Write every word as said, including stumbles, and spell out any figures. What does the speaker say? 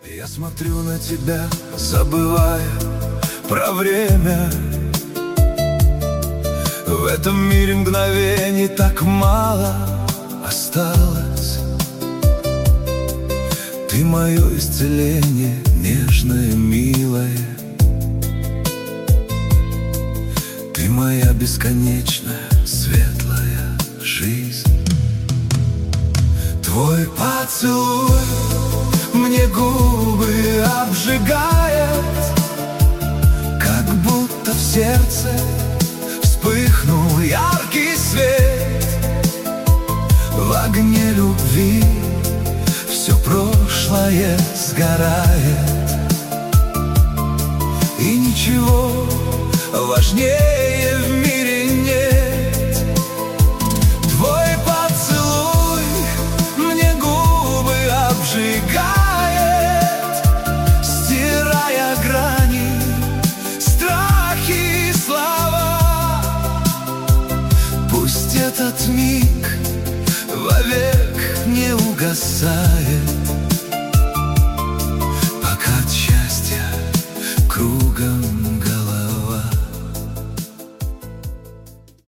Я смотрю на тебя, забывая про время. В этом мире мгновений так мало осталось. Ты мое исцеление, нежное, милое. Ты моя бесконечная, светлая жизнь. Твой поцелуй мне губы обжигает, как будто в сердце вспыхнул яркий свет. В огне любви все прошлое сгорает, и ничего важнее в мире нет. Твой поцелуй мне губы обжигает, стирая грани, страхи и слова. Пусть этот миг вовек не угасает.